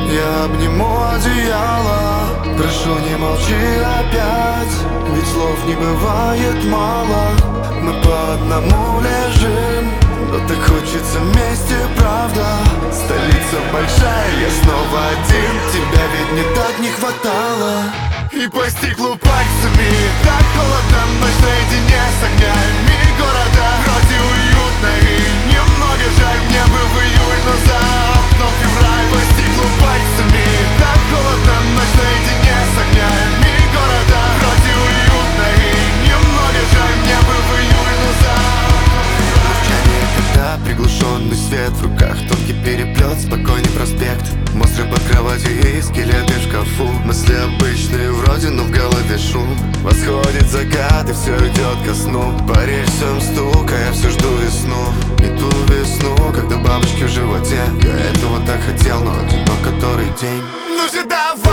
Я обниму одеяло, прошу, не молчи опять, ведь слов не бывает мало. Мы по одному лежим, но так хочется вместе, правда. Столица большая, я снова один, тебя ведь мне так не хватало. И по стеклу пальцами так холодно, ночь наедине с огнями города. Вроде уютно и немного жаль, мне бы в июль, но за окном февраль. По стеклу пальцами так холодно, ночь наедине с огнями города. Вроде уютно и немного жаль, мне бы в июль, но за окном февраль. Молчание, когда приглушенный свет, в руках тонкий переплет, спокойный проспект. Монстры под кроватью и скелеты в шкафу. Мысли обычные вроде, но в голове шум. Восходит закат и все идет ко сну. По рельсам стук, а я все жду весну. Не ту весну, когда бабочки в животе. Я этого так хотел, но одинок который день. Ну же давай!